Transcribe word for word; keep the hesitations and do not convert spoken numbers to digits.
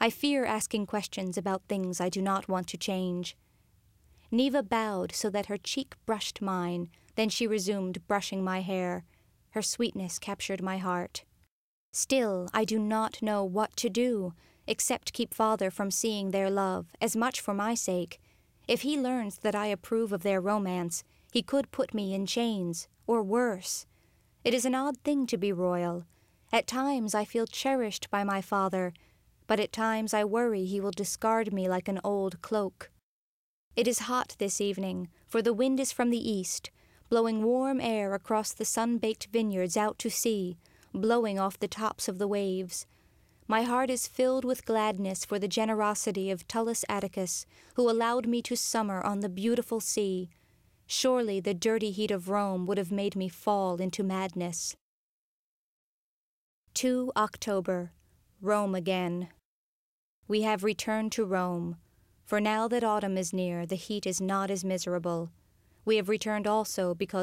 I fear asking questions about things I do not want to change. Neva bowed so that her cheek brushed mine, then she resumed brushing my hair. Her sweetness captured my heart. Still, I do not know what to do, except keep father from seeing their love, as much for my sake. If he learns that I approve of their romance, he could put me in chains, or worse. It is an odd thing to be royal. At times I feel cherished by my father, but at times I worry he will discard me like an old cloak. It is hot this evening, for the wind is from the east, blowing warm air across the sun-baked vineyards out to sea, blowing off the tops of the waves. My heart is filled with gladness for the generosity of Tullus Atticus, who allowed me to summer on the beautiful sea. Surely the dirty heat of Rome would have made me fall into madness. the second of October. Rome again. We have returned to Rome, for now that autumn is near, the heat is not as miserable. We have returned also because